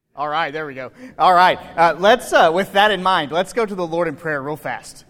All right, there we go. All right, let's, with that in mind, let's go to the Lord in prayer real fast.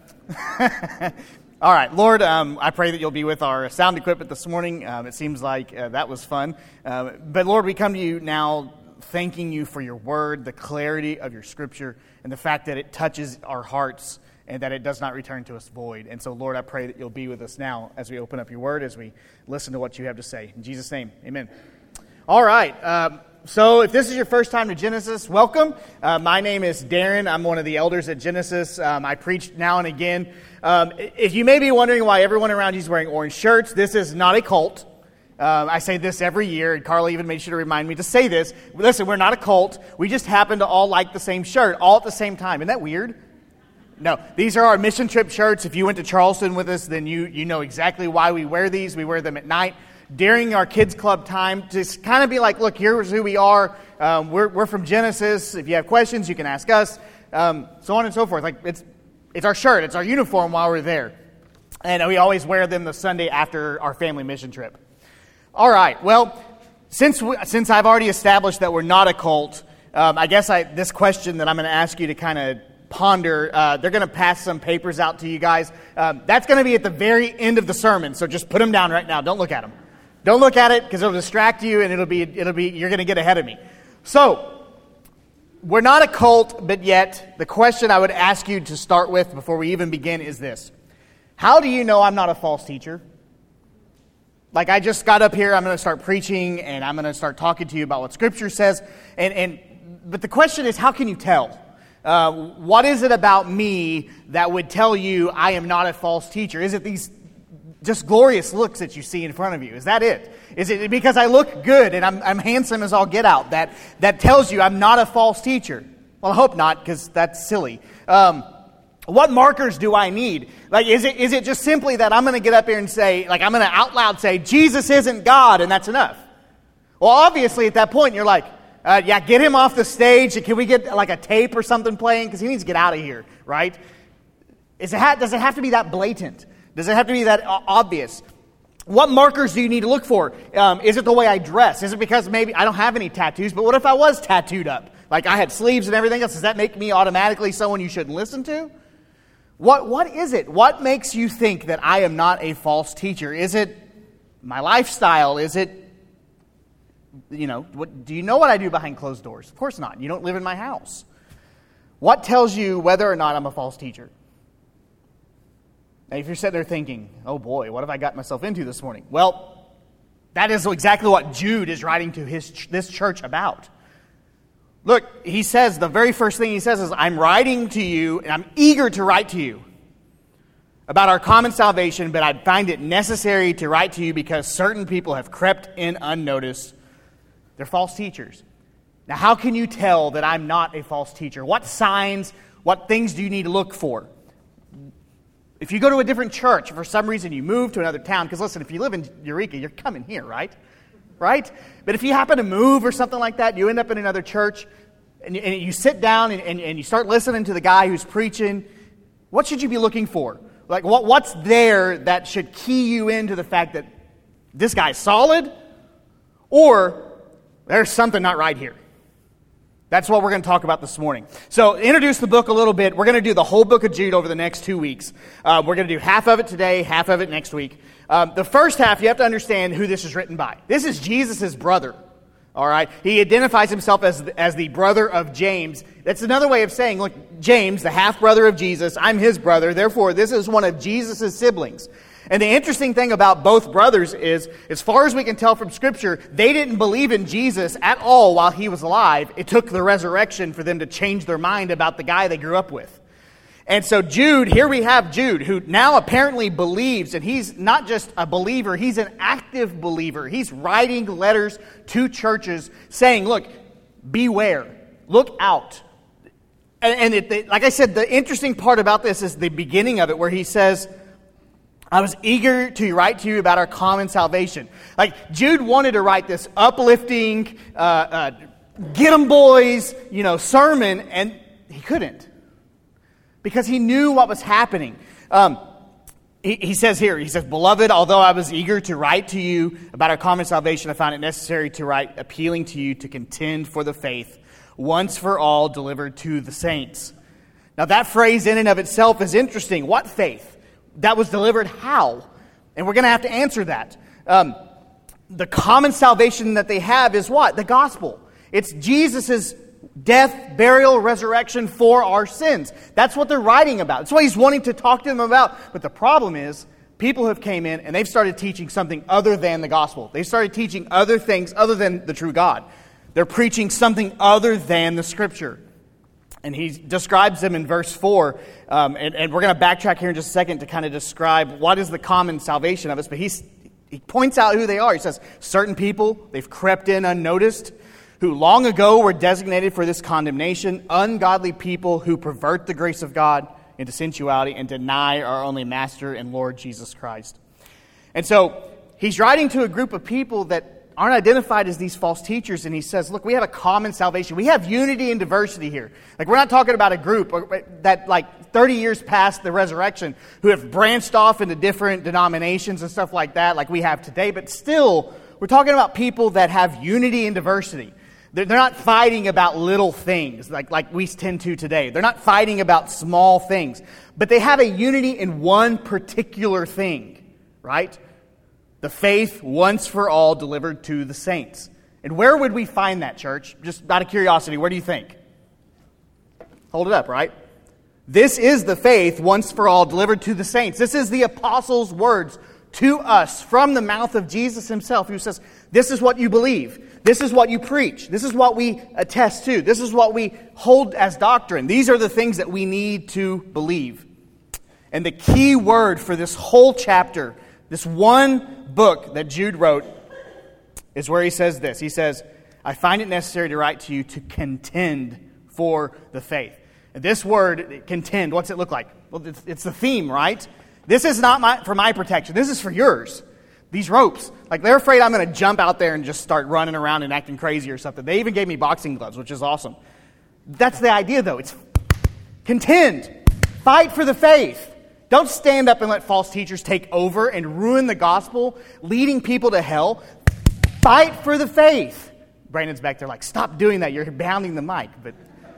All right, Lord, I pray that you'll be with our sound equipment this morning. It seems like that was fun. But Lord, we come to you now thanking you for your word, the clarity of your scripture, and the fact that it touches our hearts and that it does not return to us void. And so, Lord, I pray that you'll be with us now as we open up your word, as we listen to what you have to say. In Jesus' name, amen. All right. So if this is your first time to Genesis, welcome. My name is Darren. I'm one of the elders at Genesis. I preach now and again. If you may be wondering why everyone around you is wearing orange shirts, this is not a cult. I say this every year, and Carla even made sure to remind me to say this. Listen, we're not a cult. We just happen to all like the same shirt, all at the same time. Isn't that weird? No, these are our mission trip shirts. If you went to Charleston with us, then you know exactly why we wear these. We wear them at night during our kids club time to kind of be like, look, here's who we are. We're from Genesis. If you have questions, you can ask us. So on and so forth. Like it's our shirt. It's our uniform while we're there. And we always wear them the Sunday after our family mission trip. All right. Well, since I've already established that we're not a cult, I guess this question that I'm going to ask you to kind of ponder, they're going to pass some papers out to you guys. That's going to be at the very end of the sermon. So just put them down right now. Don't look at them. Don't look at it because it'll distract you and it'll be you're going to get ahead of me. So, we're not a cult, but yet the question I would ask you to start with before we even begin is this. How do you know I'm not a false teacher? Like I just got up here, I'm going to start preaching and I'm going to start talking to you about what Scripture says. But the question is, how can you tell? What is it about me that would tell you I am not a false teacher? Is it these just glorious looks that you see in front of you? Is that it? Is it because I look good and I'm handsome as all get out that tells you I'm not a false teacher? Well, I hope not, because that's silly. What markers do I need? Like, is it just simply that I'm going to get up here and say, like, I'm going to out loud say, Jesus isn't God, and that's enough? Well, obviously at that point you're like, yeah, get him off the stage. Can we get like a tape or something playing? Because he needs to get out of here, right? Does it have to be that blatant? Does it have to be that obvious? What markers do you need to look for? Is it the way I dress? Is it because maybe I don't have any tattoos, but what if I was tattooed up? Like I had sleeves and everything else. Does that make me automatically someone you shouldn't listen to? What is it? What makes you think that I am not a false teacher? Is it my lifestyle? Is it, do you know what I do behind closed doors? Of course not. You don't live in my house. What tells you whether or not I'm a false teacher? Now, if you're sitting there thinking, oh boy, what have I got myself into this morning? Well, that is exactly what Jude is writing to this church about. Look, he says, the very first thing he says is, I'm writing to you, and I'm eager to write to you about our common salvation, but I find it necessary to write to you because certain people have crept in unnoticed. They're false teachers. Now, how can you tell that I'm not a false teacher? What signs, what things do you need to look for? If you go to a different church, for some reason you move to another town, because listen, if you live in Eureka, you're coming here, right? Right? But if you happen to move or something like that, you end up in another church, and you sit down and you start listening to the guy who's preaching, what should you be looking for? Like, what's there that should key you into the fact that this guy's solid, or there's something not right here? That's what we're going to talk about this morning. So, introduce the book a little bit. We're going to do the whole book of Jude over the next 2 weeks. We're going to do half of it today, half of it next week. The first half, you have to understand who this is written by. This is Jesus' brother. All right? He identifies himself as the brother of James. That's another way of saying, look, James, the half-brother of Jesus, I'm his brother. Therefore, this is one of Jesus' siblings. And the interesting thing about both brothers is, as far as we can tell from Scripture, they didn't believe in Jesus at all while he was alive. It took the resurrection for them to change their mind about the guy they grew up with. And so here we have Jude, who now apparently believes, and he's not just a believer, he's an active believer. He's writing letters to churches saying, look, beware, look out. And like I said, the interesting part about this is the beginning of it, where he says, I was eager to write to you about our common salvation. Like, Jude wanted to write this uplifting, get 'em boys, sermon, and he couldn't. Because he knew what was happening. he says here, he says, "Beloved, although I was eager to write to you about our common salvation, I found it necessary to write appealing to you to contend for the faith once for all delivered to the saints." Now that phrase in and of itself is interesting. What faith? That was delivered how? And we're going to have to answer that. The common salvation that they have is what? The gospel. It's Jesus' death, burial, resurrection for our sins. That's what they're writing about. That's what he's wanting to talk to them about. But the problem is, people have came in and they've started teaching something other than the gospel. They started teaching other things other than the true God. They're preaching something other than the Scripture. And he describes them in verse 4. And we're going to backtrack here in just a second to kind of describe what is the common salvation of us. But he points out who they are. He says, certain people, they've crept in unnoticed, who long ago were designated for this condemnation, ungodly people who pervert the grace of God into sensuality and deny our only Master and Lord Jesus Christ. And so he's writing to a group of people that aren't identified as these false teachers, and he says, look, we have a common salvation. We have unity and diversity here. Like, we're not talking about a group that, like, 30 years past the resurrection, who have branched off into different denominations and stuff like that, like we have today, but still, we're talking about people that have unity and diversity. They're not fighting about little things like we tend to today. They're not fighting about small things. But they have a unity in one particular thing, right? The faith once for all delivered to the saints. And where would we find that, church? Just out of curiosity, where do you think? Hold it up, right? This is the faith once for all delivered to the saints. This is the apostles' words to us from the mouth of Jesus himself, who says, this is what you believe. This is what you preach. This is what we attest to. This is what we hold as doctrine. These are the things that we need to believe. And the key word for this whole chapter, this one book that Jude wrote, is where he says this. He says, I find it necessary to write to you to contend for the faith. And this word, contend, what's it look like? Well, it's the theme, right? This is not for my protection. This is for yours. These ropes, like they're afraid I'm going to jump out there and just start running around and acting crazy or something. They even gave me boxing gloves, which is awesome. That's the idea, though. It's contend. Fight for the faith. Don't stand up and let false teachers take over and ruin the gospel, leading people to hell. Fight for the faith. Brandon's back there like, stop doing that. You're pounding the mic. But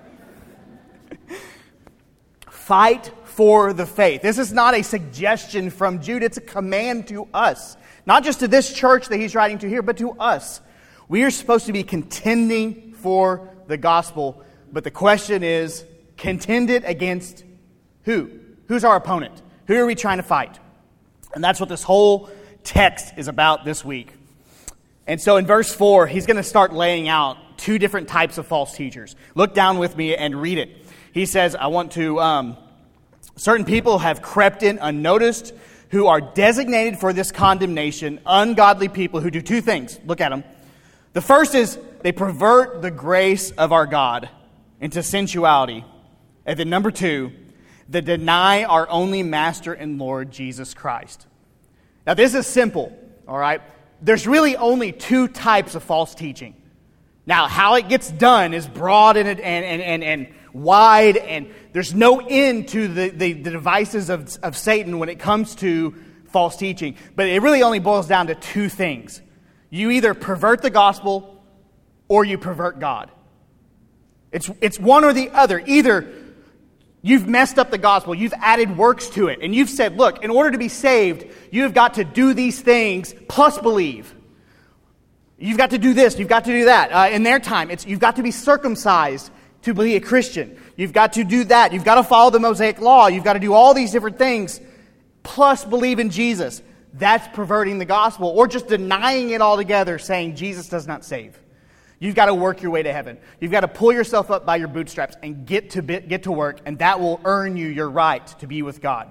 fight for the faith. This is not a suggestion from Jude. It's a command to us. Not just to this church that he's writing to here, but to us. We are supposed to be contending for the gospel. But the question is, contend it against who? Who's our opponent? Who are we trying to fight? And that's what this whole text is about this week. And so in verse 4, he's going to start laying out two different types of false teachers. Look down with me and read it. He says, certain people have crept in unnoticed, who are designated for this condemnation, ungodly people who do two things. Look at them. The first is they pervert the grace of our God into sensuality. And then number two, they deny our only Master and Lord, Jesus Christ. Now this is simple, all right? There's really only two types of false teaching. Now, how it gets done is broad and wide, and there's no end to the devices of Satan when it comes to false teaching. But it really only boils down to two things. You either pervert the gospel or you pervert God. It's one or the other. Either you've messed up the gospel, you've added works to it, and you've said, look, in order to be saved, you've got to do these things plus believe. You've got to do this, you've got to do that. In their time, you've got to be circumcised to be a Christian. You've got to do that. You've got to follow the Mosaic law. You've got to do all these different things, plus believe in Jesus. That's perverting the gospel, or just denying it altogether, saying Jesus does not save. You've got to work your way to heaven. You've got to pull yourself up by your bootstraps and get to work, and that will earn you your right to be with God.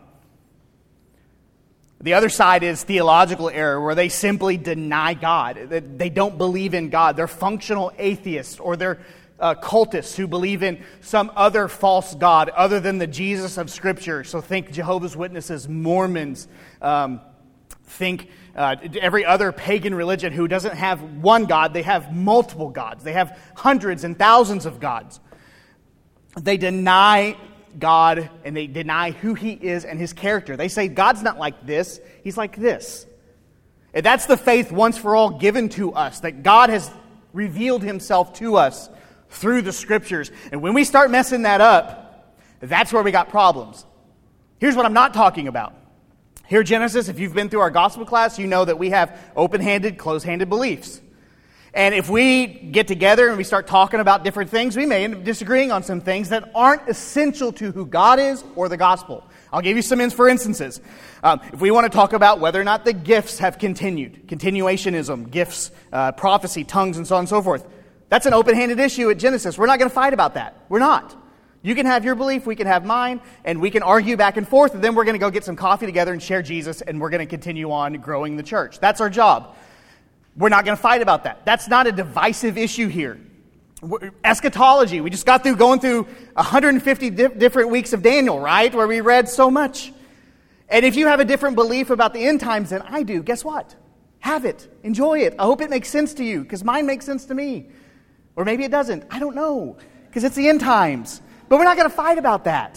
The other side is theological error, where they simply deny God. They don't believe in God. They're functional atheists, or they're cultists who believe in some other false god other than the Jesus of Scripture. So think Jehovah's Witnesses, Mormons, think every other pagan religion who doesn't have one God. They have multiple gods. They have hundreds and thousands of gods. They deny God and they deny who he is and his character. They say God's not like this, he's like this. And that's the faith once for all given to us, that God has revealed himself to us through the scriptures. And when we start messing that up, that's where we got problems. Here's what I'm not talking about. Here at Genesis, if you've been through our gospel class, you know that we have open-handed, closed-handed beliefs. And if we get together and we start talking about different things, we may end up disagreeing on some things that aren't essential to who God is or the gospel. I'll give you some for instances. If we want to talk about whether or not the gifts have continued, continuationism, gifts, prophecy, tongues, and so on and so forth, that's an open-handed issue at Genesis. We're not going to fight about that. We're not. You can have your belief, we can have mine, and we can argue back and forth, and then we're going to go get some coffee together and share Jesus, and we're going to continue on growing the church. That's our job. We're not going to fight about that. That's not a divisive issue here. Eschatology, we just got through going through 150 different weeks of Daniel, right? Where we read so much. And if you have a different belief about the end times than I do, guess what? Have it. Enjoy it. I hope it makes sense to you, because mine makes sense to me. Or maybe it doesn't. I don't know, because it's the end times. But we're not going to fight about that.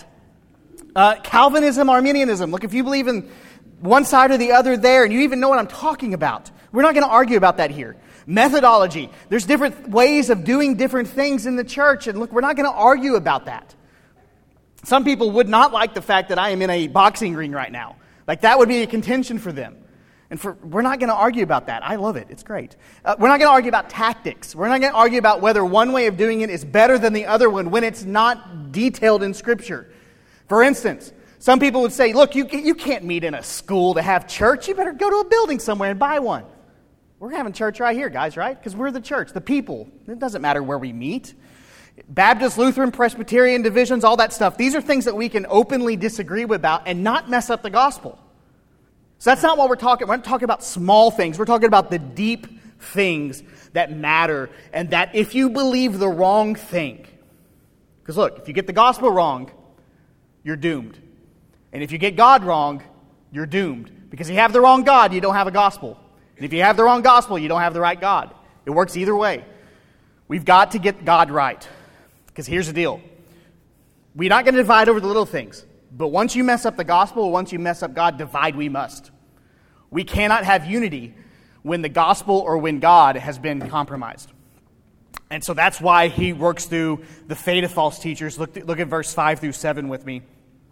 Calvinism, Arminianism. Look, if you believe in one side or the other there, and you even know what I'm talking about, we're not going to argue about that here. Methodology. There's different ways of doing different things in the church, and look, we're not going to argue about that. Some people would not like the fact that I am in a boxing ring right now. Like, that would be a contention for them. And we're not going to argue about that. I love it. It's great. We're not going to argue about tactics. We're not going to argue about whether one way of doing it is better than the other one when it's not detailed in Scripture. For instance, some people would say, look, you can't meet in a school to have church. You better go to a building somewhere and buy one. We're having church right here, guys, right? Because we're the church, the people. It doesn't matter where we meet. Baptist, Lutheran, Presbyterian divisions, all that stuff. These are things that we can openly disagree about and not mess up the gospel. So that's not what we're talking about. We're not talking about small things. We're talking about the deep things that matter, and that if you believe the wrong thing, because look, if you get the gospel wrong, you're doomed. And if you get God wrong, you're doomed. Because if you have the wrong God, you don't have a gospel. And if you have the wrong gospel, you don't have the right God. It works either way. We've got to get God right. Because here's the deal. We're not going to divide over the little things. But once you mess up the gospel, once you mess up God, divide we must. We cannot have unity when the gospel or when God has been compromised. And so that's why he works through the fate of false teachers. Look at verse 5 through 7 with me.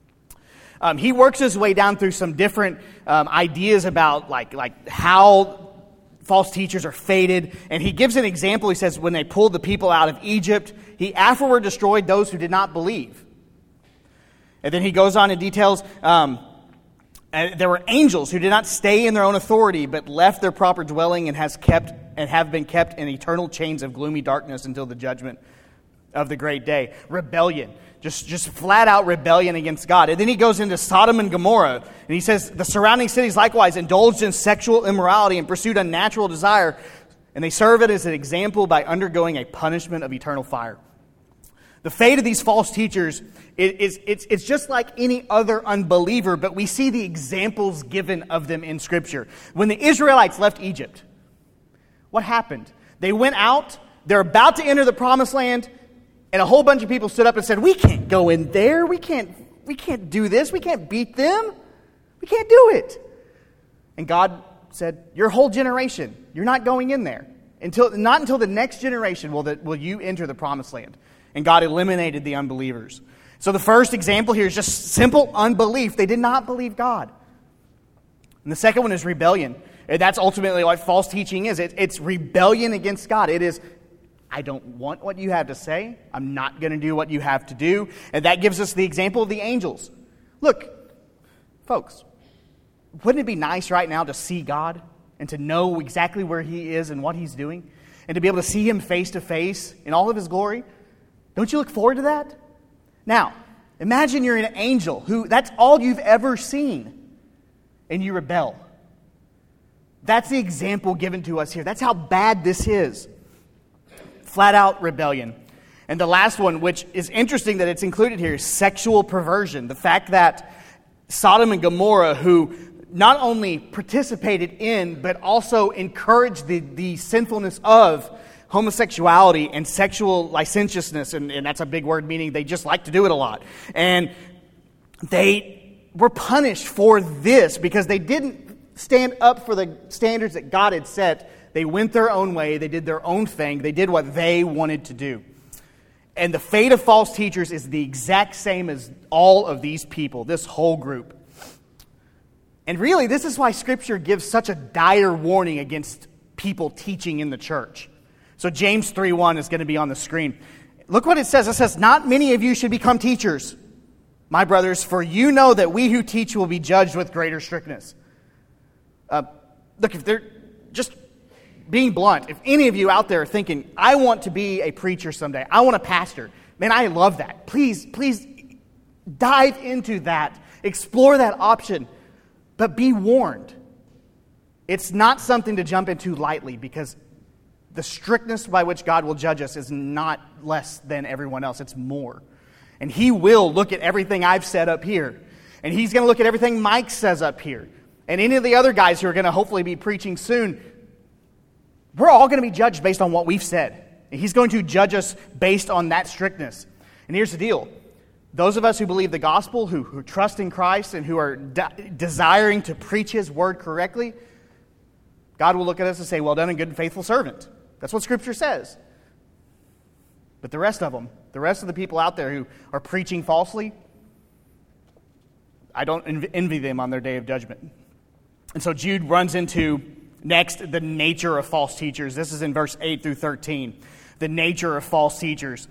He works his way down through some different ideas about like how false teachers are fated. And he gives an example. He says when they pulled the people out of Egypt, he afterward destroyed those who did not believe. And then he goes on and details, there were angels who did not stay in their own authority, but left their proper dwelling and have been kept in eternal chains of gloomy darkness until the judgment of the great day. Rebellion. Just flat out rebellion against God. And then he goes into Sodom and Gomorrah, and he says, the surrounding cities likewise indulged in sexual immorality and pursued unnatural desire, and they serve it as an example by undergoing a punishment of eternal fire. The fate of these false teachers, it's just like any other unbeliever, but we see the examples given of them in Scripture. When the Israelites left Egypt, what happened? They went out, they're about to enter the promised land, and a whole bunch of people stood up and said, we can't go in there, we can't do this, we can't beat them, we can't do it. And God said, your whole generation, you're not going in there. Not until the next generation will you enter the promised land. And God eliminated the unbelievers. So the first example here is just simple unbelief. They did not believe God. And the second one is rebellion. And that's ultimately what false teaching is. It's rebellion against God. It is, I don't want what you have to say. I'm not going to do what you have to do. And that gives us the example of the angels. Look, folks, wouldn't it be nice right now to see God and to know exactly where He is and what He's doing? And to be able to see Him face to face in all of His glory? Don't you look forward to that? Now, imagine you're an angel who that's all you've ever seen, and you rebel. That's the example given to us here. That's how bad this is. Flat out rebellion. And the last one, which is interesting that it's included here, is sexual perversion. The fact that Sodom and Gomorrah, who not only participated in, but also encouraged the sinfulness of homosexuality and sexual licentiousness, and that's a big word, meaning they just like to do it a lot. And they were punished for this because they didn't stand up for the standards that God had set. They went their own way. They did their own thing. They did what they wanted to do. And the fate of false teachers is the exact same as all of these people, this whole group. And really, this is why Scripture gives such a dire warning against people teaching in the church. So James 3:1 is going to be on the screen. Look what it says. It says, "Not many of you should become teachers, my brothers, for you know that we who teach will be judged with greater strictness." Look, if they're just being blunt, if any of you out there are thinking, I want to be a preacher someday, I want a pastor, man, I love that. Please dive into that. Explore that option. But be warned. It's not something to jump into lightly, because the strictness by which God will judge us is not less than everyone else. It's more. And He will look at everything I've said up here. And He's going to look at everything Mike says up here. And any of the other guys who are going to hopefully be preaching soon. We're all going to be judged based on what we've said. And He's going to judge us based on that strictness. And here's the deal. Those of us who believe the gospel, who trust in Christ, and who are desiring to preach His word correctly, God will look at us and say, well done, and good and faithful servant. That's what Scripture says. But the rest of them, the rest of the people out there who are preaching falsely, I don't envy them on their day of judgment. And so Jude runs into, next, the nature of false teachers. This is in verse 8 through 13. The nature of false teachers.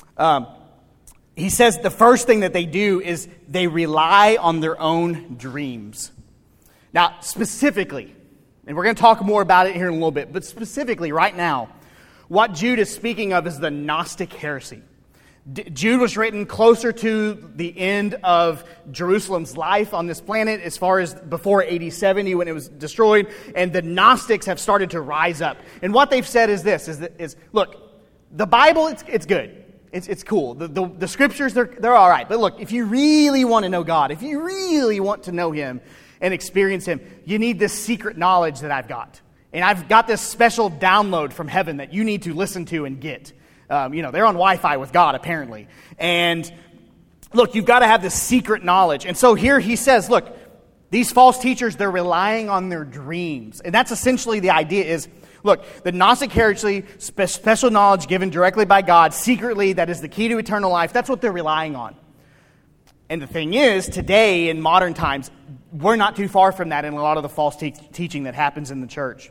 He says the first thing that they do is they rely on their own dreams. Now, specifically, and we're going to talk more about it here in a little bit, but specifically right now, what Jude is speaking of is the Gnostic heresy. Jude was written closer to the end of Jerusalem's life on this planet, as far as before AD 70 when it was destroyed, and the Gnostics have started to rise up. And what they've said is this, is look, the Bible, it's good. It's cool. The Scriptures, they're all right. But look, if you really want to know God, if you really want to know Him and experience Him, you need this secret knowledge that I've got. And I've got this special download from heaven that you need to listen to and get. They're on Wi-Fi with God, apparently. And look, you've got to have this secret knowledge. And so here he says, look, these false teachers, they're relying on their dreams. And that's essentially the idea is, look, the Gnostic heresy, special knowledge given directly by God, secretly, that is the key to eternal life. That's what they're relying on. And the thing is, today, in modern times, we're not too far from that in a lot of the false teaching that happens in the church.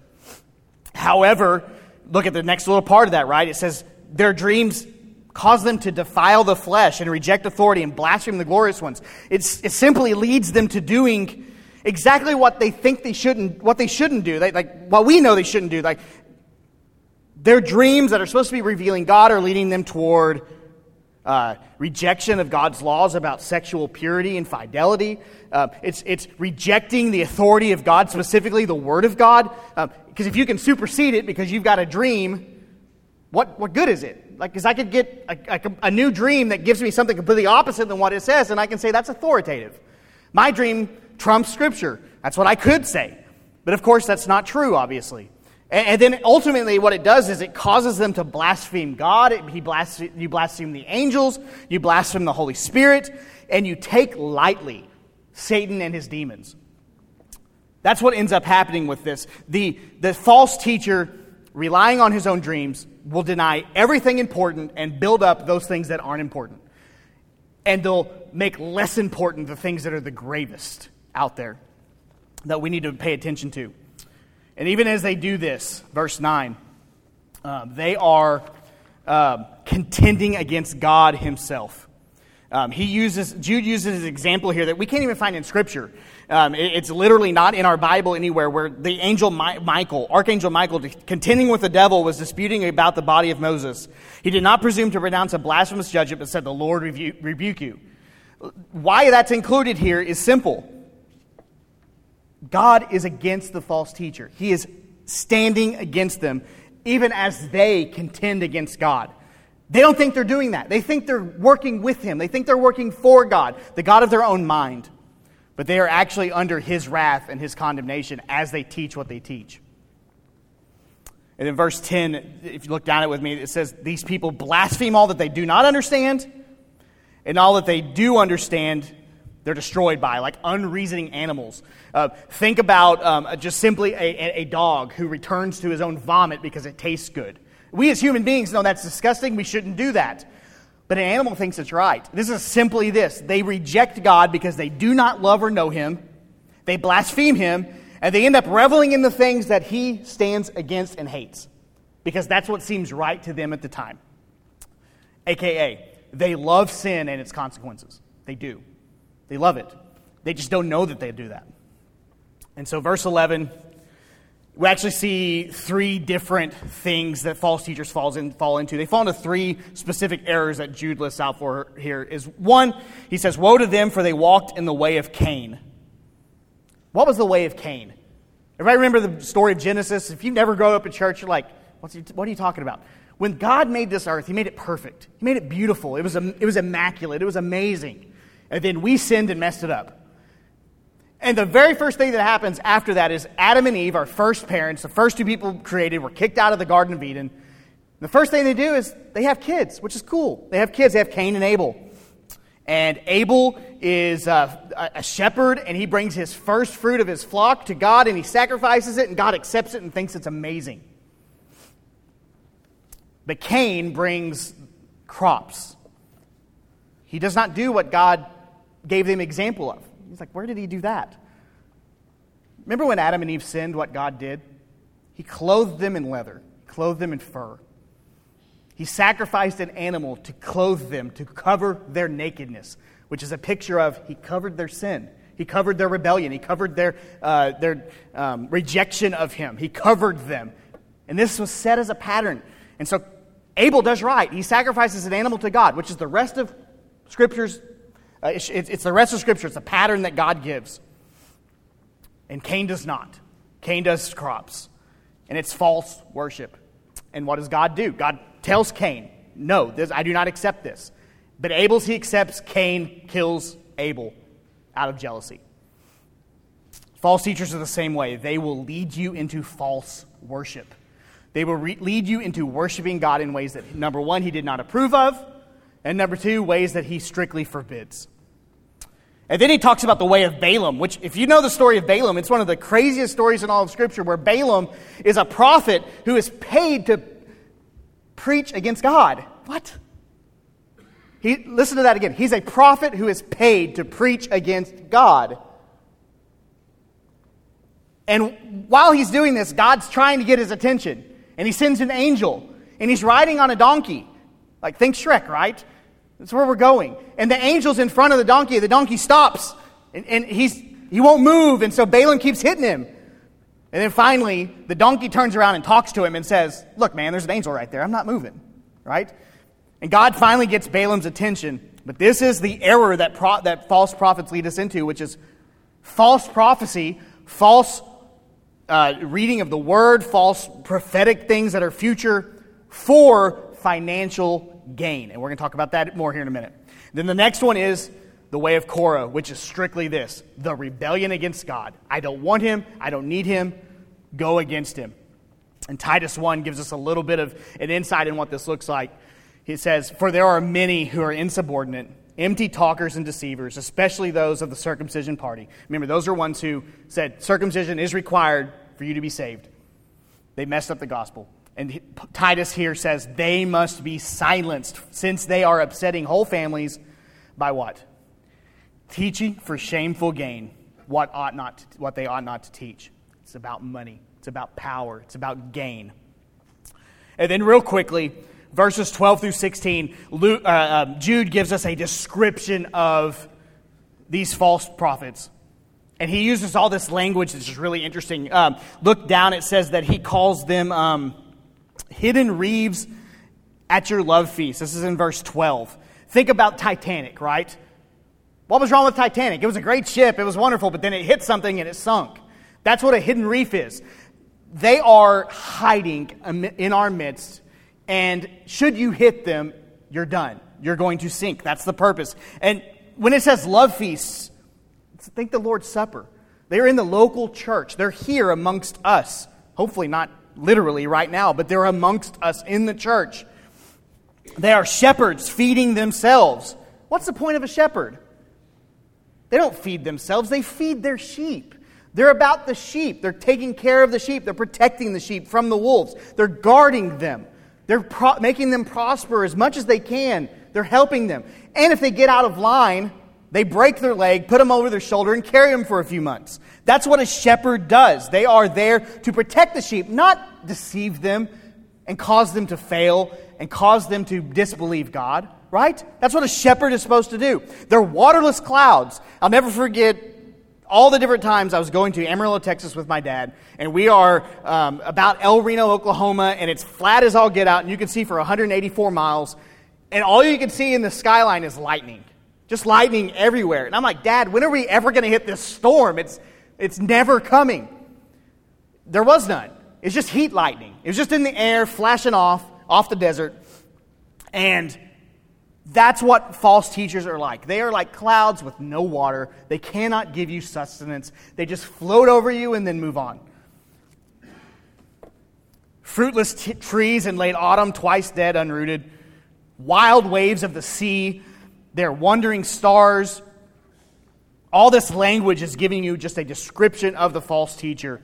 However, look at the next little part of that, right? It says, their dreams cause them to defile the flesh and reject authority and blaspheme the glorious ones. It simply leads them to doing exactly what they think they shouldn't, what they shouldn't do. What we know they shouldn't do. Like, their dreams that are supposed to be revealing God are leading them toward rejection of God's laws about sexual purity and fidelity. It's rejecting the authority of God, specifically the Word of God. Because if you can supersede it because you've got a dream, what good is it? Like, because I could get a new dream that gives me something completely opposite than what it says, and I can say that's authoritative. My dream trumps Scripture. That's what I could say. But of course, that's not true, obviously. And then ultimately what it does is it causes them to blaspheme God. You blaspheme the angels. You blaspheme the Holy Spirit. And you take lightly Satan and his demons. That's what ends up happening with this. The false teacher, relying on his own dreams, will deny everything important and build up those things that aren't important. And they'll make less important the things that are the gravest out there that we need to pay attention to. And even as they do this, verse 9, they are contending against God Himself. Jude uses an example here that we can't even find in Scripture. It's literally not in our Bible anywhere, where the angel Archangel Michael, contending with the devil, was disputing about the body of Moses. He did not presume to pronounce a blasphemous judgment, but said, "The Lord rebuke you." Why that's included here is simple. God is against the false teacher. He is standing against them, even as they contend against God. They don't think they're doing that. They think they're working with Him. They think they're working for God, the God of their own mind. But they are actually under His wrath and His condemnation as they teach what they teach. And in verse 10, if you look down it with me, it says, these people blaspheme all that they do not understand, and all that they do understand, they're destroyed by, like unreasoning animals. Think about just simply a dog who returns to his own vomit because it tastes good. We as human beings know that's disgusting. We shouldn't do that. But an animal thinks it's right. This is simply this. They reject God because they do not love or know him. They blaspheme him, and they end up reveling in the things that he stands against and hates, because that's what seems right to them at the time. AKA, they love sin and its consequences. They do. They love it. They just don't know that they do that. And so verse 11, we actually see three different things that false teachers fall into. They fall into three specific errors that Jude lists out for here. Is one, he says, woe to them, for they walked in the way of Cain. What was the way of Cain? Everybody remember the story of Genesis? If you never grow up in church, you're like, what are you talking about? When God made this earth, he made it perfect. He made it beautiful. It was immaculate. It was amazing. And then we sinned and messed it up. And the very first thing that happens after that is Adam and Eve, our first parents, the first two people created, were kicked out of the Garden of Eden. The first thing they do is they have kids, which is cool. They have kids. They have Cain and Abel. And Abel is a shepherd, and he brings his first fruit of his flock to God, and he sacrifices it, and God accepts it and thinks it's amazing. But Cain brings crops. He does not do what God gave them example of. He's like, where did he do that? Remember when Adam and Eve sinned, what God did? He clothed them in leather, clothed them in fur. He sacrificed an animal to clothe them, to cover their nakedness, which is a picture of he covered their sin. He covered their rebellion. He covered their rejection of him. He covered them. And this was set as a pattern. And so Abel does right. He sacrifices an animal to God, which is the rest of Scripture's. It's the rest of Scripture. It's a pattern that God gives. And Cain does not. Cain does crops. And it's false worship. And what does God do? God tells Cain, no, I do not accept this. But Abel's he accepts. Cain kills Abel out of jealousy. False teachers are the same way. They will lead you into false worship. They will lead you into worshiping God in ways that, number one, he did not approve of, and number two, ways that he strictly forbids. And then he talks about the way of Balaam, which, if you know the story of Balaam, it's one of the craziest stories in all of Scripture, where Balaam is a prophet who is paid to preach against God. What? Listen to that again. He's a prophet who is paid to preach against God. And while he's doing this, God's trying to get his attention. And he sends an angel. And he's riding on a donkey. Like, think Shrek, right? That's where we're going. And the angel's in front of the donkey. The donkey stops. And he won't move. And so Balaam keeps hitting him. And then finally, the donkey turns around and talks to him and says, look, man, there's an angel right there. I'm not moving. Right? And God finally gets Balaam's attention. But this is the error that false prophets lead us into, which is false prophecy, false reading of the word, false prophetic things that are future for financial gain. And we're going to talk about that more here in a minute. Then the next one is the way of Korah, which is strictly this: the rebellion against God. I don't want him. I don't need him. Go against him. And Titus 1 gives us a little bit of an insight in what this looks like. He says, for there are many who are insubordinate, empty talkers and deceivers, especially those of the circumcision party. Remember, those are ones who said circumcision is required for you to be saved. They messed up the gospel. And Titus here says they must be silenced, since they are upsetting whole families by what? Teaching for shameful gain what they ought not to teach. It's about money. It's about power. It's about gain. And then real quickly, verses 12 through 16, Jude gives us a description of these false prophets. And he uses all this language that's just really interesting. Look down, it says that he calls them hidden reeves at your love feast. This is in verse 12. Think about Titanic, right? What was wrong with Titanic? It was a great ship. It was wonderful, but then it hit something and it sunk. That's what a hidden reef is. They are hiding in our midst, and should you hit them, you're done. You're going to sink. That's the purpose. And when it says love feasts, think the Lord's Supper. They're in the local church. They're here amongst us. Hopefully not literally right now, but they're amongst us in the church. They are shepherds feeding themselves. What's the point of a shepherd? They don't feed themselves, they feed their sheep. They're about the sheep. They're taking care of the sheep. They're protecting the sheep from the wolves. They're guarding them. They're making them prosper as much as they can. They're helping them. And if they get out of line, they break their leg, put them over their shoulder, and carry them for a few months. That's what a shepherd does. They are there to protect the sheep, not deceive them and cause them to fail and cause them to disbelieve God, right? That's what a shepherd is supposed to do. They're waterless clouds. I'll never forget all the different times I was going to Amarillo, Texas with my dad, and we are about El Reno, Oklahoma, and it's flat as all get out, and you can see for 184 miles, and all you can see in the skyline is lightning. Just lightning everywhere. And I'm like, Dad, when are we ever going to hit this storm? It's never coming. There was none. It's just heat lightning. It was just in the air, flashing off the desert, and that's what false teachers are like. They are like clouds with no water. They cannot give you sustenance. They just float over you and then move on. Fruitless trees in late autumn, twice dead, unrooted. Wild waves of the sea. They're wandering stars. All this language is giving you just a description of the false teacher.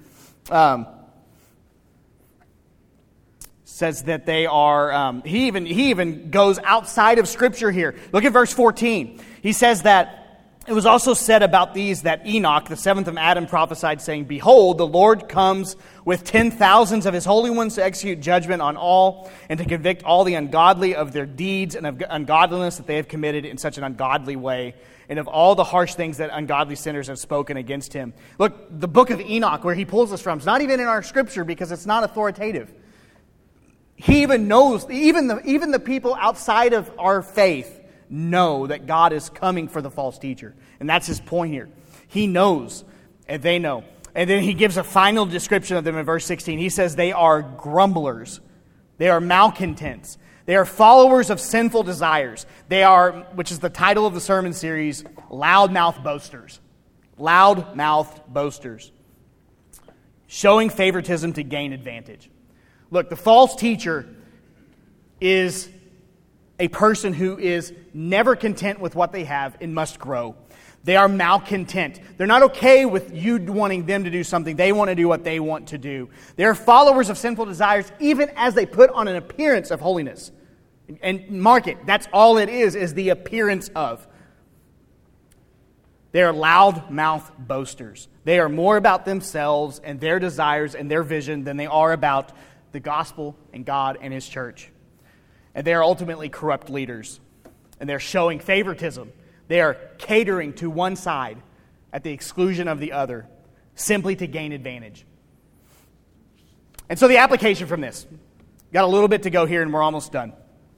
Says that they are, he even goes outside of Scripture here. Look at verse 14. He says that it was also said about these that Enoch, the seventh of Adam, prophesied, saying, Behold, the Lord comes with 10,000s of his holy ones to execute judgment on all and to convict all the ungodly of their deeds and of ungodliness that they have committed in such an ungodly way, and of all the harsh things that ungodly sinners have spoken against him. Look, the book of Enoch, where he pulls this from, is not even in our Scripture because it's not authoritative. He even knows, even the people outside of our faith know that God is coming for the false teacher. And that's his point here. He knows, and they know. And then he gives a final description of them in verse 16. He says they are grumblers. They are malcontents. They are followers of sinful desires. They are, which is the title of the sermon series, loudmouth boasters. Loudmouthed boasters. Showing favoritism to gain advantage. Look, the false teacher is a person who is never content with what they have and must grow. They are malcontent. They're not okay with you wanting them to do something. They want to do what they want to do. They're followers of sinful desires even as they put on an appearance of holiness. And mark it, that's all it is the appearance of. They are loud-mouthed boasters. They are more about themselves and their desires and their vision than they are about the gospel and God and his church. And they are ultimately corrupt leaders. And they're showing favoritism. They are catering to one side at the exclusion of the other, simply to gain advantage. And so the application from this, got a little bit to go here and we're almost done.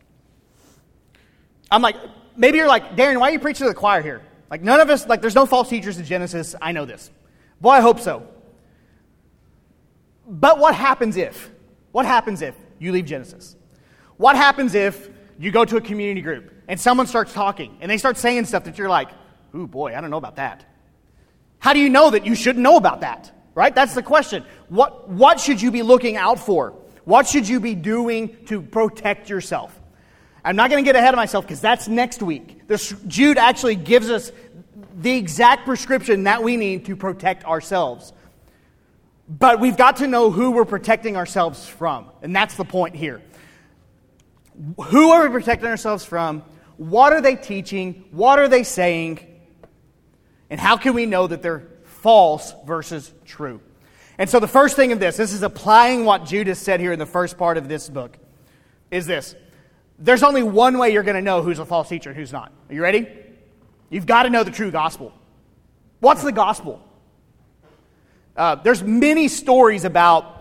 I'm like, maybe you're like, Darren, why are you preaching to the choir here? Like none of us, like there's no false teachers in Genesis. I know this. Boy, I hope so. But what happens if? What happens if you leave Genesis? What happens if you go to a community group and someone starts talking and they start saying stuff that you're like, ooh, boy, I don't know about that. How do you know that you shouldn't know about that? Right? That's the question. What should you be looking out for? What should you be doing to protect yourself? I'm not going to get ahead of myself because that's next week. Jude actually gives us the exact prescription that we need to protect ourselves. But we've got to know who we're protecting ourselves from. And that's the point here. Who are we protecting ourselves from? What are they teaching? What are they saying? And how can we know that they're false versus true? And so the first thing of this is applying what Jude has said here in the first part of this book, is this. There's only one way you're going to know who's a false teacher and who's not. Are you ready? You've got to know the true gospel. What's the gospel? There's many stories about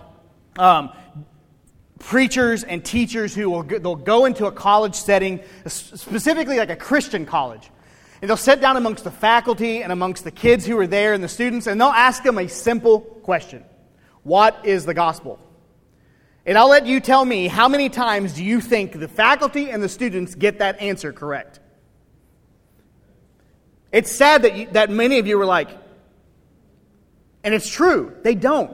preachers and teachers who they'll go into a college setting, specifically like a Christian college, and they'll sit down amongst the faculty and amongst the kids who are there and the students, and they'll ask them a simple question. What is the gospel? And I'll let you tell me, how many times do you think the faculty and the students get that answer correct? It's sad that many of you were like, and it's true, they don't.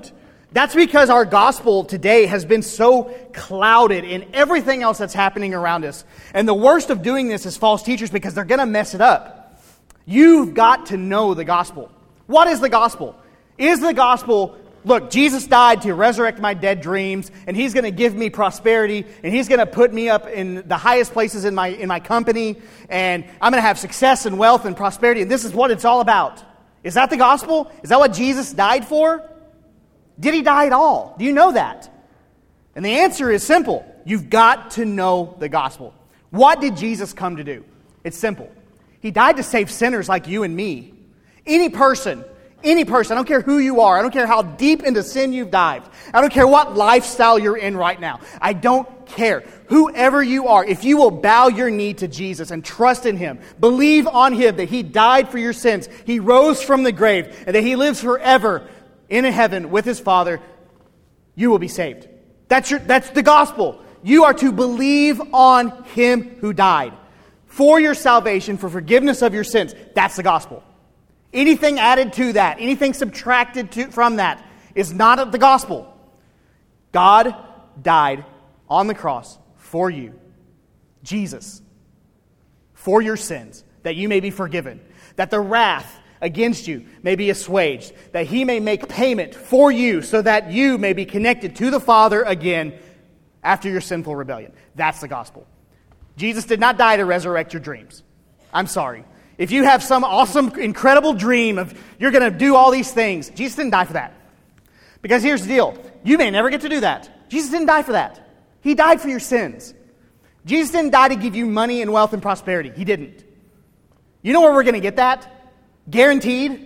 That's because our gospel today has been so clouded in everything else that's happening around us. And the worst of doing this is false teachers, because they're going to mess it up. You've got to know the gospel. What is the gospel? Is the gospel, look, Jesus died to resurrect my dead dreams, and He's going to give me prosperity, and He's going to put me up in the highest places in my company, and I'm going to have success and wealth and prosperity, and this is what it's all about. Is that the gospel? Is that what Jesus died for? Did He die at all? Do you know that? And the answer is simple. You've got to know the gospel. What did Jesus come to do? It's simple. He died to save sinners like you and me. Any person, I don't care who you are, I don't care how deep into sin you've dived, I don't care what lifestyle you're in right now, I don't care. Whoever you are, if you will bow your knee to Jesus and trust in Him, believe on Him that He died for your sins, He rose from the grave, and that He lives forever in heaven with His Father, you will be saved. That's the gospel. You are to believe on Him who died for your salvation, for forgiveness of your sins. That's the gospel. Anything added to that, anything subtracted from that is not of the gospel. God died on the cross for you, Jesus, for your sins, that you may be forgiven, that the wrath against you may be assuaged, that He may make payment for you so that you may be connected to the Father again after your sinful rebellion. That's the gospel. Jesus did not die to resurrect your dreams. I'm sorry. If you have some awesome, incredible dream of you're going to do all these things, Jesus didn't die for that. Because here's the deal. You may never get to do that. Jesus didn't die for that. He died for your sins. Jesus didn't die to give you money and wealth and prosperity. He didn't. You know where we're going to get that? Guaranteed.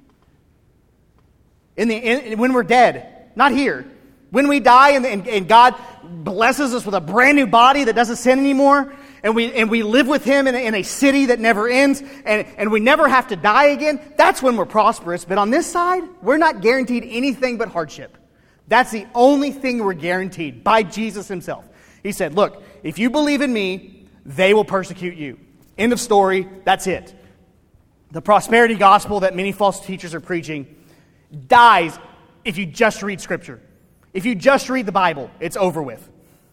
When we're dead. Not here. When we die and God blesses us with a brand new body that doesn't sin anymore, and we live with Him in a city that never ends, and we never have to die again, that's when we're prosperous. But on this side, we're not guaranteed anything but hardship. That's the only thing we're guaranteed by Jesus Himself. He said, look, if you believe in me, they will persecute you. End of story. That's it. The prosperity gospel that many false teachers are preaching dies if you just read Scripture. If you just read the Bible, it's over with.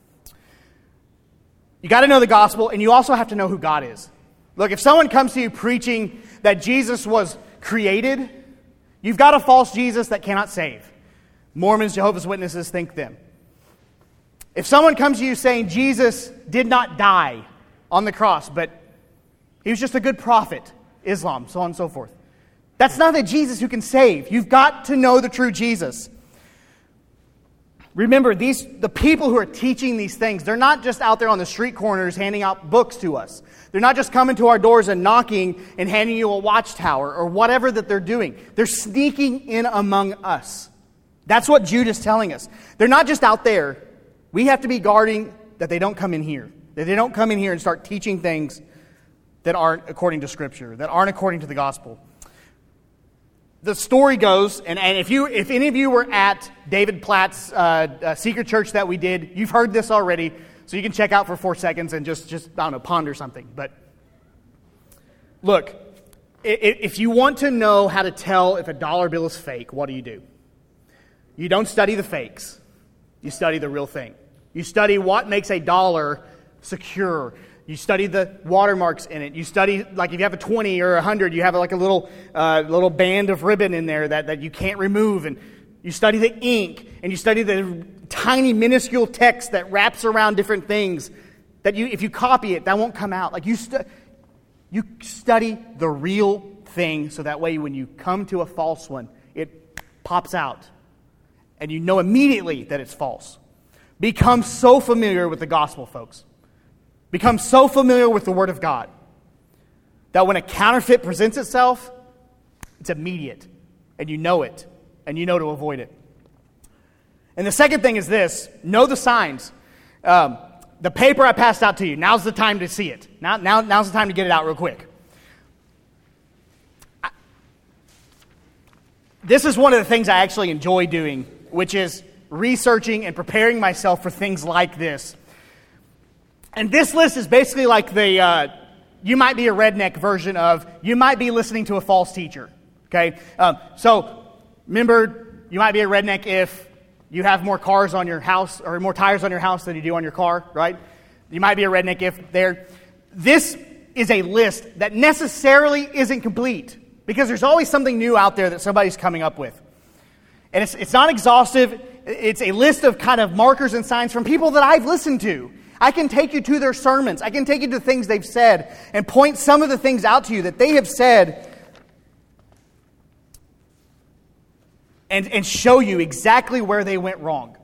You got to know the gospel, and you also have to know who God is. Look, if someone comes to you preaching that Jesus was created, you've got a false Jesus that cannot save. Mormons, Jehovah's Witnesses, think them. If someone comes to you saying Jesus did not die on the cross, but He was just a good prophet, Islam, so on and so forth, that's not the Jesus who can save. You've got to know the true Jesus. Remember, the people who are teaching these things, they're not just out there on the street corners handing out books to us. They're not just coming to our doors and knocking and handing you a watchtower or whatever that they're doing. They're sneaking in among us. That's what Jude is telling us. They're not just out there. We have to be guarding that they don't come in here. That they don't come in here and start teaching things that aren't according to Scripture, that aren't according to the gospel. The story goes, and if any of you were at David Platt's secret church that we did, you've heard this already, so you can check out for 4 seconds and just I don't know, ponder something. But look, if you want to know how to tell if a dollar bill is fake, what do? You don't study the fakes. You study the real thing. You study what makes a dollar secure. You study the watermarks in it. You study, like if you have a 20 or 100, you have like a little band of ribbon in there that you can't remove. And you study the ink, and you study the tiny, minuscule text that wraps around different things that if you copy it, that won't come out. Like you study the real thing, so that way when you come to a false one, it pops out. And you know immediately that it's false. Become so familiar with the gospel, folks. Become so familiar with the Word of God that when a counterfeit presents itself, it's immediate. And you know it. And you know to avoid it. And the second thing is this. Know the signs. The paper I passed out to you, now's the time to see it. Now's the time to get it out real quick. This is one of the things I actually enjoy doing, which is researching and preparing myself for things like this. And this list is basically like the, you might be a redneck version of, you might be listening to a false teacher. Okay? So, remember, you might be a redneck if You have more cars on your house, or more tires on your house than you do on your car, right? You might be a redneck if there. This is a list that necessarily isn't complete, because there's always something new out there that somebody's coming up with. And it's not exhaustive. It's a list of kind of markers and signs from people that I've listened to. I can take you to their sermons. I can take you to things they've said and point some of the things out to you that they have said and show you exactly where they went wrong.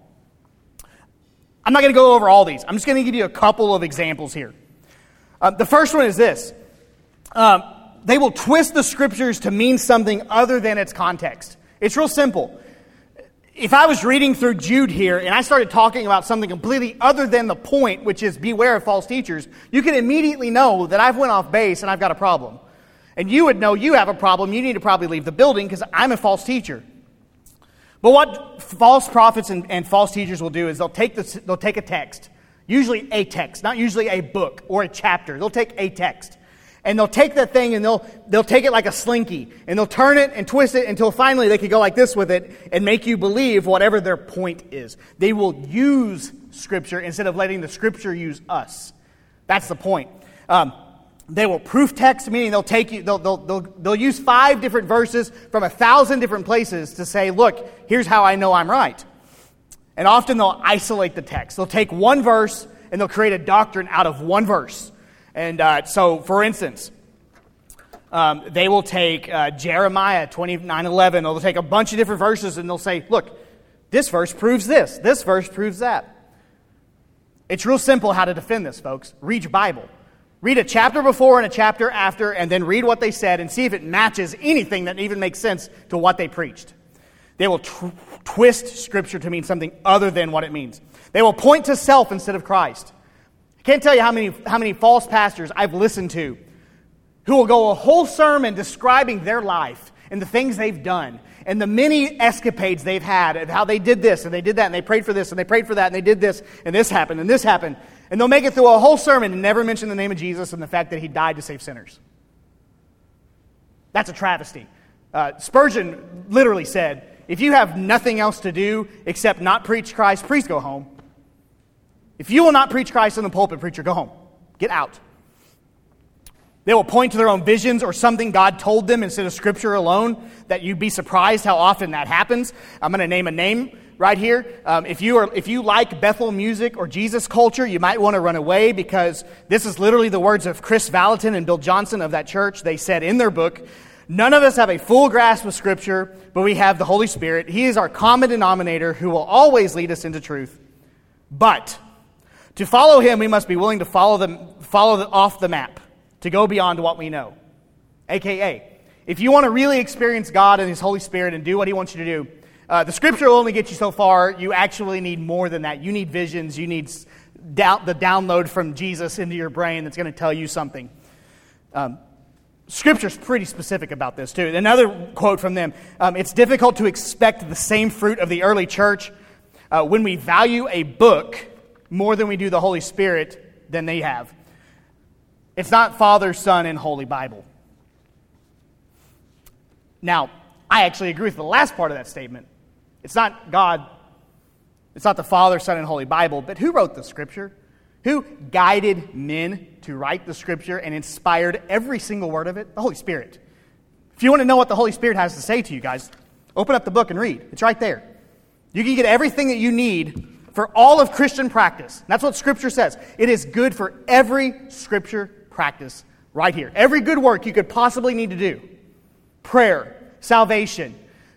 I'm not going to go over all these. I'm just going to give you a couple of examples here. The first one is this. They will twist the scriptures to mean something other than its context. It's real simple. If I was reading through Jude here and I started talking about something completely other than the point, which is beware of false teachers, you can immediately know that I've went off base and I've got a problem. And you would know you have a problem. You need to probably leave the building because I'm a false teacher. But what false prophets and false teachers will do is they'll take a text, usually a text, not usually a book or a chapter. They'll take a text. And they'll take that thing and they'll take it like a slinky. And they'll turn it and twist it until finally they could go like this with it and make you believe whatever their point is. They will use Scripture instead of letting the Scripture use us. That's the point. They will proof text, meaning they'll use 5 different verses from 1,000 different places to say, look, here's how I know I'm right. And often they'll isolate the text. They'll take one verse and they'll create a doctrine out of one verse. And so, for instance, they will take Jeremiah 29:11. They'll take a bunch of different verses and they'll say, look, this verse proves this. This verse proves that. It's real simple how to defend this, folks. Read your Bible. Read a chapter before and a chapter after, and then read what they said and see if it matches anything that even makes sense to what they preached. They will twist Scripture to mean something other than what it means. They will point to self instead of Christ. I can't tell you how many false pastors I've listened to who will go a whole sermon describing their life and the things they've done and the many escapades they've had of how they did this and they did that and they prayed for this and they prayed for that and they did this and this happened and this happened. And they'll make it through a whole sermon and never mention the name of Jesus and the fact that he died to save sinners. That's a travesty. Spurgeon literally said, if you have nothing else to do except not preach Christ, please go home. If you will not preach Christ in the pulpit, preacher, go home. Get out. They will point to their own visions or something God told them instead of Scripture alone, that you'd be surprised how often that happens. I'm going to name a name right here. If you like Bethel music or Jesus culture, you might want to run away, because this is literally the words of Chris Valentin and Bill Johnson of that church. They said in their book, none of us have a full grasp of Scripture, but we have the Holy Spirit. He is our common denominator who will always lead us into truth. But to follow him, we must be willing to follow off the map, to go beyond what we know. AKA, if you want to really experience God and His Holy Spirit and do what He wants you to do, the Scripture will only get you so far. You actually need more than that. You need visions. You need the download from Jesus into your brain that's going to tell you something. Scripture's pretty specific about this too. Another quote from them, it's difficult to expect the same fruit of the early church when we value a book more than we do the Holy Spirit than they have. It's not Father, Son, and Holy Bible. Now, I actually agree with the last part of that statement. It's not God, it's not the Father, Son, and Holy Bible, but who wrote the Scripture? Who guided men to write the Scripture and inspired every single word of it? The Holy Spirit. If you want to know what the Holy Spirit has to say to you guys, open up the book and read. It's right there. You can get everything that you need for all of Christian practice. That's what Scripture says. It is good for every Scripture practice right here. Every good work you could possibly need to do. Prayer, salvation,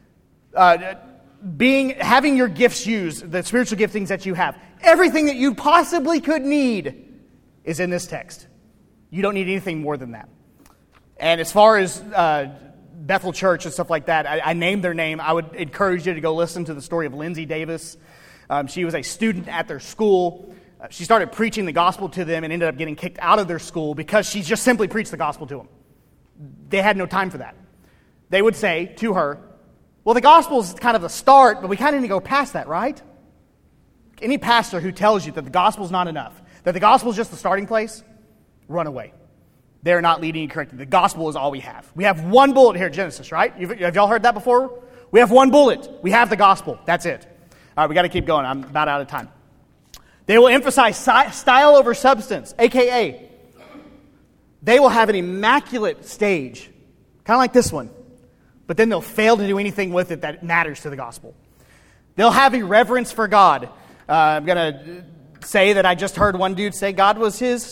having your gifts used, the spiritual giftings that you have. Everything that you possibly could need is in this text. You don't need anything more than that. And as far as Bethel Church and stuff like that, I named their name. I would encourage you to go listen to the story of Lindsay Davis. She was a student at their school. She started preaching the gospel to them and ended up getting kicked out of their school because she just simply preached the gospel to them. They had no time for that. They would say to her, well, the gospel is kind of the start, but we kind of need to go past that, right? Any pastor who tells you that the gospel is not enough, that the gospel is just the starting place, run away. They're not leading you correctly. The gospel is all we have. We have one bullet here at Genesis, right? Have y'all heard that before? We have one bullet. We have the gospel. That's it. All right, we got to keep going. I'm about out of time. They will emphasize style over substance, a.k.a. they will have an immaculate stage, kind of like this one, but then they'll fail to do anything with it that matters to the gospel. They'll have a reverence for God. I'm going to say that I just heard one dude say God was his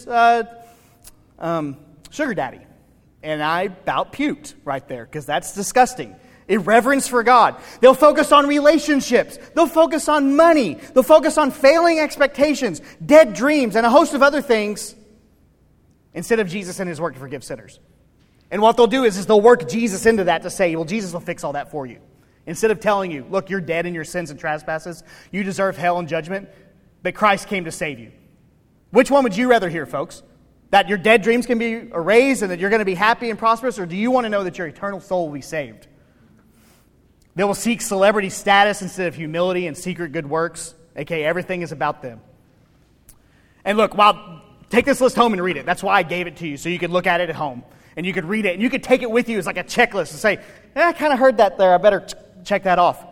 sugar daddy. And I about puked right there because that's disgusting. Irreverence for God. They'll focus on relationships. They'll focus on money. They'll focus on failing expectations, dead dreams, and a host of other things instead of Jesus and his work to forgive sinners. And what they'll do is they'll work Jesus into that to say, well, Jesus will fix all that for you. Instead of telling you, look, you're dead in your sins and trespasses. You deserve hell and judgment, but Christ came to save you. Which one would you rather hear, folks? That your dead dreams can be erased and that you're going to be happy and prosperous? Or do you want to know that your eternal soul will be saved? They will seek celebrity status instead of humility and secret good works. Okay, everything is about them. And look, take this list home and read it. That's why I gave it to you, so you could look at it at home. And you could read it, and you could take it with you as like a checklist and say, I kind of heard that there. I better check that off.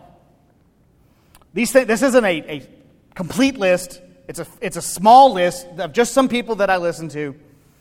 This isn't a complete list. It's a small list of just some people that I listen to.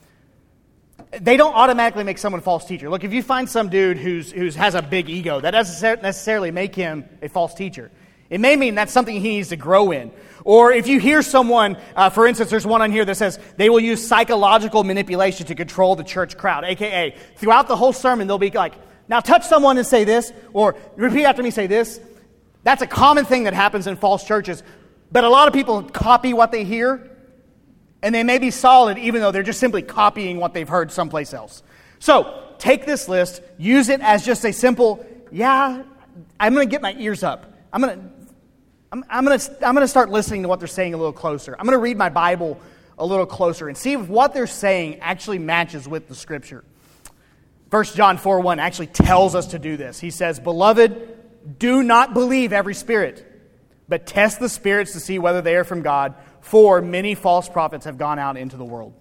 They don't automatically make someone a false teacher. Look, if you find some dude who has a big ego, that doesn't necessarily make him a false teacher. It may mean that's something he needs to grow in. Or if you hear someone, for instance, there's one on here that says they will use psychological manipulation to control the church crowd, a.k.a. throughout the whole sermon, they'll be like, now touch someone and say this, or repeat after me, say this. That's a common thing that happens in false churches. But a lot of people copy what they hear, and they may be solid even though they're just simply copying what they've heard someplace else. So take this list, use it as just a simple, I'm going to get my ears up. I'm going to start listening to what they're saying a little closer. I'm going to read my Bible a little closer and see if what they're saying actually matches with the Scripture. 1 John 4:1 actually tells us to do this. He says, "Beloved, do not believe every spirit, but test the spirits to see whether they are from God, for many false prophets have gone out into the world."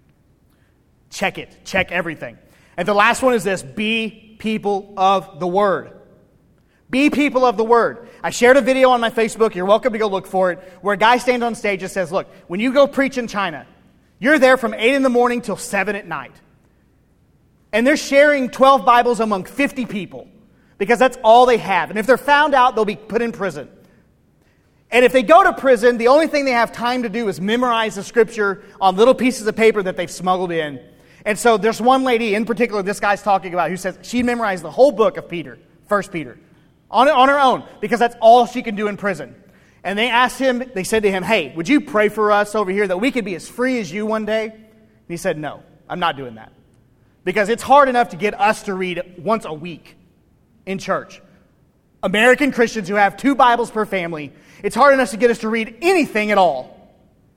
Check it. Check everything. And the last one is this: be people of the Word. Be people of the Word. I shared a video on my Facebook, you're welcome to go look for it, where a guy stands on stage and says, look, when you go preach in China, you're there from 8 in the morning till 7 at night. And they're sharing 12 Bibles among 50 people because that's all they have. And if they're found out, they'll be put in prison. And if they go to prison, the only thing they have time to do is memorize the Scripture on little pieces of paper that they've smuggled in. And so there's one lady in particular this guy's talking about who says she memorized the whole book of Peter, 1 Peter. On her own, because that's all she can do in prison. And they said to him, hey, would you pray for us over here that we could be as free as you one day? And he said, no, I'm not doing that. Because it's hard enough to get us to read once a week in church. American Christians who have 2 Bibles per family, it's hard enough to get us to read anything at all.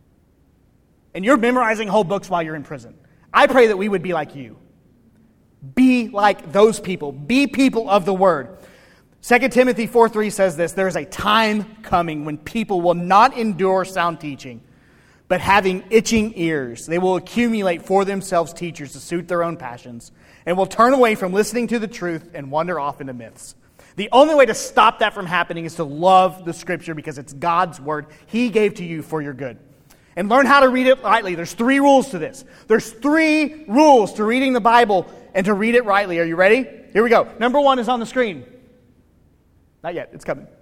And you're memorizing whole books while you're in prison. I pray that we would be like you. Be like those people. Be people of the Word. 2 Timothy 4:3 says this: there is a time coming when people will not endure sound teaching, but having itching ears, they will accumulate for themselves teachers to suit their own passions, and will turn away from listening to the truth and wander off into myths. The only way to stop that from happening is to love the Scripture because it's God's Word He gave to you for your good. And learn how to read it rightly. There's 3 rules to this. There's 3 rules to reading the Bible and to read it rightly. Are you ready? Here we go. Number 1 is on the screen. Not yet. It's coming.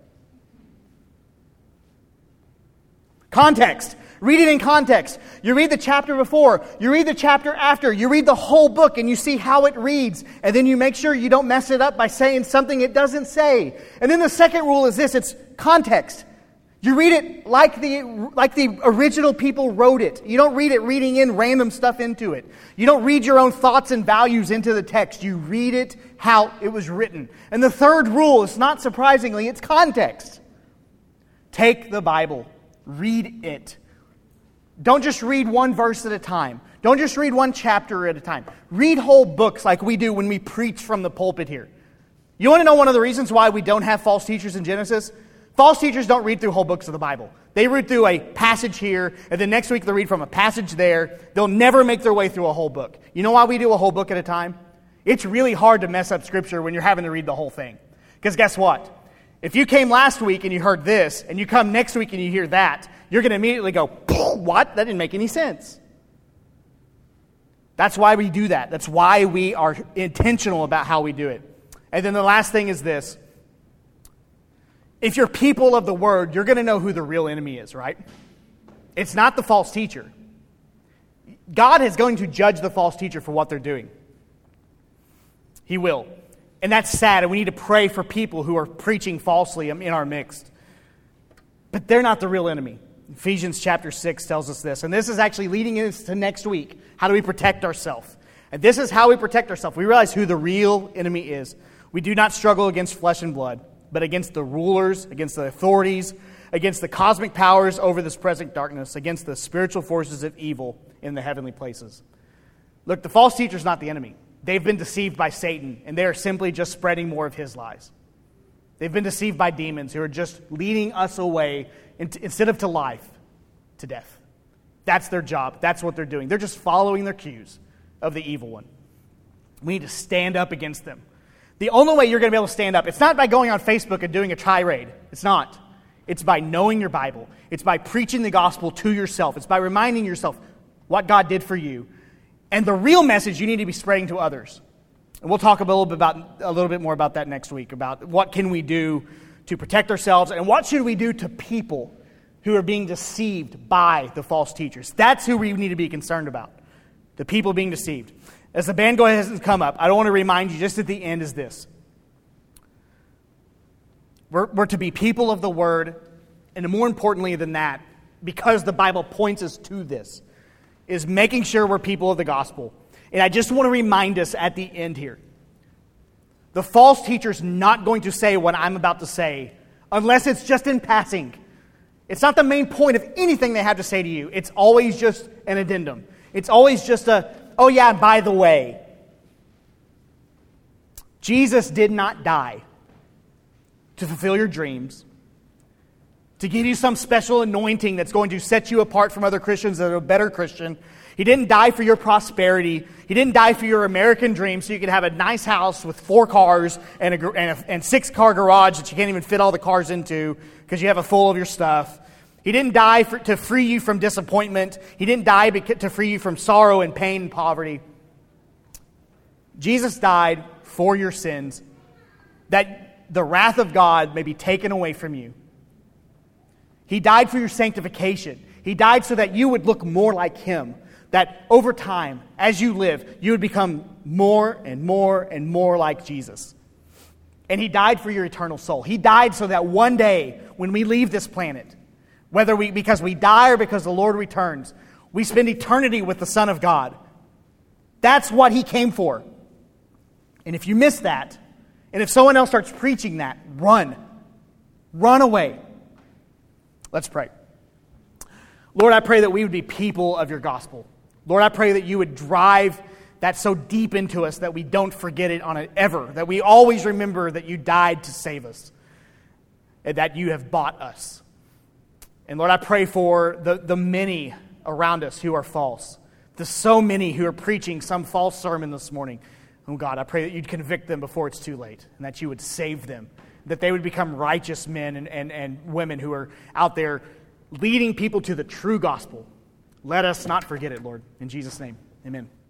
Context. Read it in context. You read the chapter before. You read the chapter after. You read the whole book and you see how it reads. And then you make sure you don't mess it up by saying something it doesn't say. And then the second rule is this. It's context. You read it like the original people wrote it. You don't read it reading in random stuff into it. You don't read your own thoughts and values into the text. You read it how it was written. And the third rule is, not surprisingly, it's context. Take the Bible. Read it. Don't just read one verse at a time. Don't just read one chapter at a time. Read whole books like we do when we preach from the pulpit here. You want to know one of the reasons why we don't have false teachers in Genesis? False teachers don't read through whole books of the Bible. They read through a passage here, and then next week they'll read from a passage there. They'll never make their way through a whole book. You know why we do a whole book at a time? It's really hard to mess up Scripture when you're having to read the whole thing. Because guess what? If you came last week and you heard this, and you come next week and you hear that, you're going to immediately go, what? That didn't make any sense. That's why we do that. That's why we are intentional about how we do it. And then the last thing is this. If you're people of the Word, you're going to know who the real enemy is, right? It's not the false teacher. God is going to judge the false teacher for what they're doing. He will. And that's sad, and we need to pray for people who are preaching falsely in our midst. But they're not the real enemy. Ephesians chapter 6 tells us this, and this is actually leading into next week. How do we protect ourselves? And this is how we protect ourselves. We realize who the real enemy is. We do not struggle against flesh and blood, but against the rulers, against the authorities, against the cosmic powers over this present darkness, against the spiritual forces of evil in the heavenly places. Look, the false teacher is not the enemy. They've been deceived by Satan, and they are simply just spreading more of his lies. They've been deceived by demons who are just leading us away, instead of to life, to death. That's their job. That's what they're doing. They're just following their cues of the evil one. We need to stand up against them. The only way you're going to be able to stand up, it's not by going on Facebook and doing a tirade. It's not. It's by knowing your Bible. It's by preaching the gospel to yourself. It's by reminding yourself what God did for you. And the real message you need to be spreading to others. And we'll talk a little bit more about that next week, about what can we do to protect ourselves and what should we do to people who are being deceived by the false teachers. That's who we need to be concerned about, the people being deceived. As the band goes ahead and come up, I don't want to remind you just at the end is this. We're to be people of the Word, and more importantly than that, because the Bible points us to this, is making sure we're people of the gospel. And I just want to remind us at the end here, the false teacher's not going to say what I'm about to say unless it's just in passing. It's not the main point of anything they have to say to you. It's always just an addendum. It's always just oh yeah, by the way. Jesus did not die to fulfill your dreams, to give you some special anointing that's going to set you apart from other Christians that are a better Christian. He didn't die for your prosperity. He didn't die for your American dream so you could have a nice house with 4 cars and a 6-car garage that you can't even fit all the cars into because you have it full of your stuff. He didn't die to free you from disappointment. He didn't die to free you from sorrow and pain and poverty. Jesus died for your sins, that the wrath of God may be taken away from you. He died for your sanctification. He died so that you would look more like Him. That over time, as you live, you would become more and more and more like Jesus. And He died for your eternal soul. He died so that one day, when we leave this planet, whether because we die or because the Lord returns, we spend eternity with the Son of God. That's what He came for. And if you miss that, and if someone else starts preaching that, run. Run away. Let's pray. Lord, I pray that we would be people of your gospel. Lord, I pray that you would drive that so deep into us that we don't forget it on it ever, that we always remember that you died to save us, and that you have bought us. And Lord, I pray for the many around us who are false, the so many who are preaching some false sermon this morning. Oh God, I pray that you'd convict them before it's too late, and that you would save them, that they would become righteous men and women who are out there leading people to the true gospel. Let us not forget it, Lord. In Jesus' name, amen.